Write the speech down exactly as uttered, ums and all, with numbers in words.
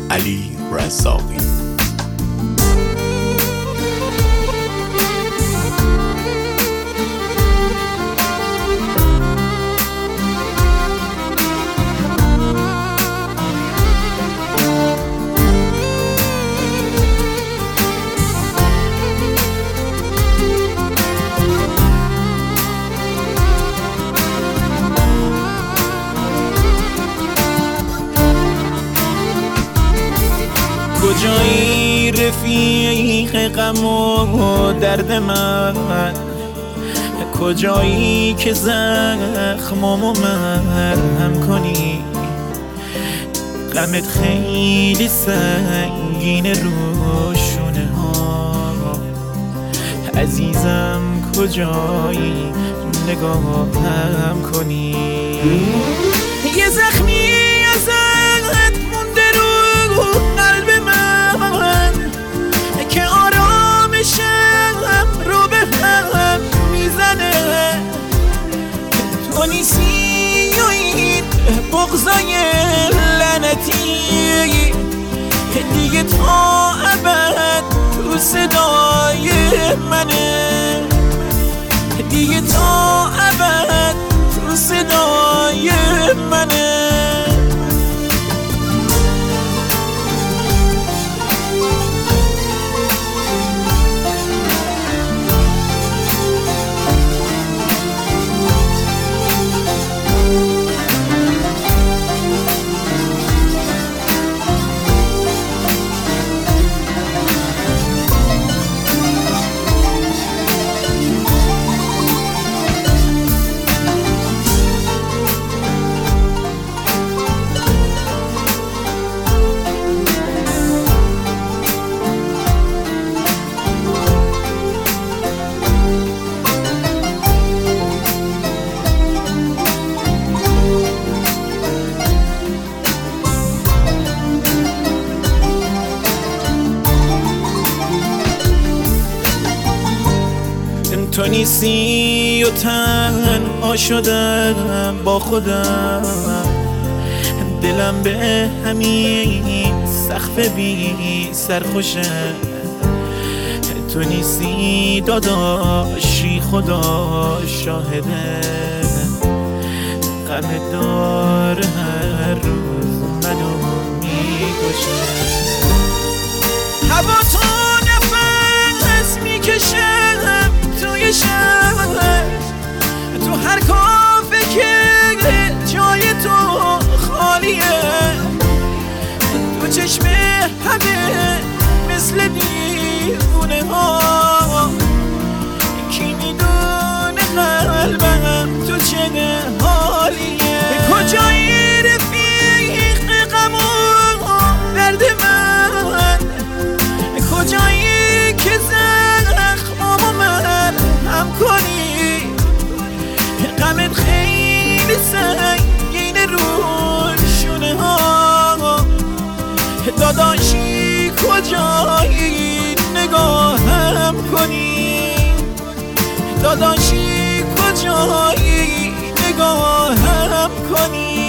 علی رزاقی. کجایی رفیق غم و درد من، کجایی که زخمامو مرهم کنی؟ غمت خیلی سنگینه رو شونه ها، عزیزم کجایی نگاهم کنی؟ یه زخمی ازت مونده رو قلب من که آرامشم رو به هم میزنه. تو نیستی و این بغضای لعنتی دیگه تا ابد تو صدای منه، دیگه تا ابد تو صدای منه. تو نیستی و تنها شدم با خودم، دلم به همین سقف بی سرخوشه. تو نیستی داداشی خدا شاهده، غم دار هر روز منو میکشه. هوا تو نفس میکشه توی شهر، تو هر کافه که جای تو خالیه، تو چشم همه مثل دیوونه ها. کی میدونه قلبم تو چه حالیه؟ کجایی رفیق غم و درد من، کجایی که زخمامو مرهم کنی؟ غمت خیلی سنگینه رو شونه ها، داداشی کجایی نگاهم کنی؟ داداشی کجایی نگاهم کنی؟